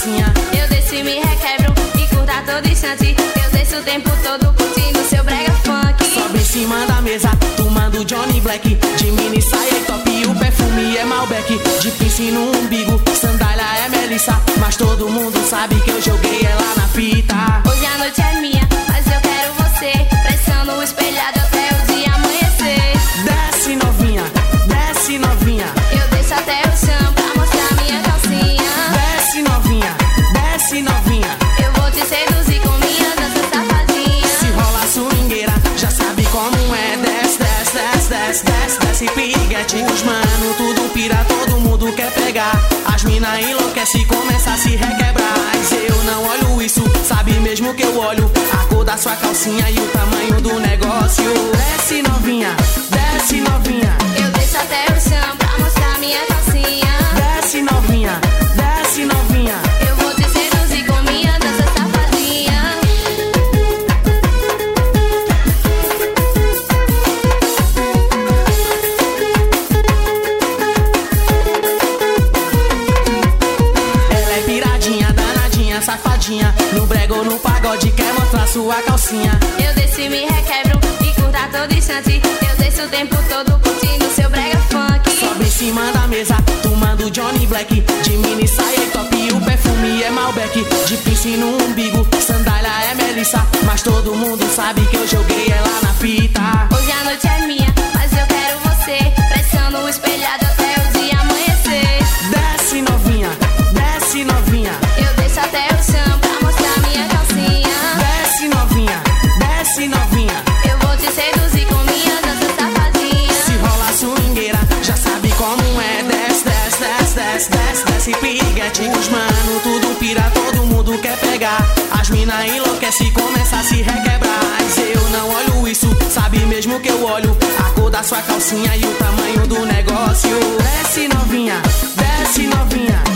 calcinha. Eu desço e me requebro e curto a todo instante. Eu desço o tempo todo curtindo seu brega funk. Sobe em cima da mesa, tomando Johnny Black. De mini saia e top, o perfume é Malbec. De piercing no umbigo, sandália é Melissa. Mas todo mundo sabe que eu joguei ela na fita. Hoje a noite é minha, mas eu quero você. Pressão no espelhado até o dia amanhecer. Desce novinha, desce novinha. Eu desço até o chão pra mostrar minha calcinha. Desce novinha, desce novinha. Eu vou te seduzir com minha dança safadinha. Se rola swingueira, já sabe como é. Desce, desce, desce, desce, desce, desce piriguete. Os mano, tudo pira, todo mundo quer pegar. As mina enlouquece e começa a se requebrar. Mas eu não olho isso, sabe mesmo que eu olho a cor da sua calcinha e o tamanho do negócio. Desce novinha, desce novinha. Eu desço até o chão pra mostrar minha calcinha. Desce novinha, desce novinha. Eu vou te seduzir com minha dança safadinha. Ela é piradinha, danadinha, safadinha. No brega ou no pagode quer mostrar sua calcinha. Eu desço e me requebro e curto a todo instante. Eu desço o tempo todo curtindo seu brega funk. Sobe em cima da mesa, tomando Johnny Black. De mini saia e top, o perfume é Malbec. De piercing no umbigo, sandália é Melissa. Mas todo mundo sabe que eu joguei ela na fita. Hoje a noite é minha, mas eu quero você. Pressão no espelhado até o dia amanhecer. Desce novinha, desce novinha. Eu desço até o chão pra mostrar minha calcinha. Desce novinha, desce novinha. Eu vou te seduzir com minha dança safadinha. Se rola swingueira, já sabe como é. Desce, desce, desce, desce, desce, desce piriguete. Os mano, tudo pira, todo mundo quer pegar. As mina enlouquece e começa a se requebrar. Mas eu não olho isso, sabe mesmo que eu olho a cor da sua calcinha e o tamanho do negócio. Desce novinha, desce novinha.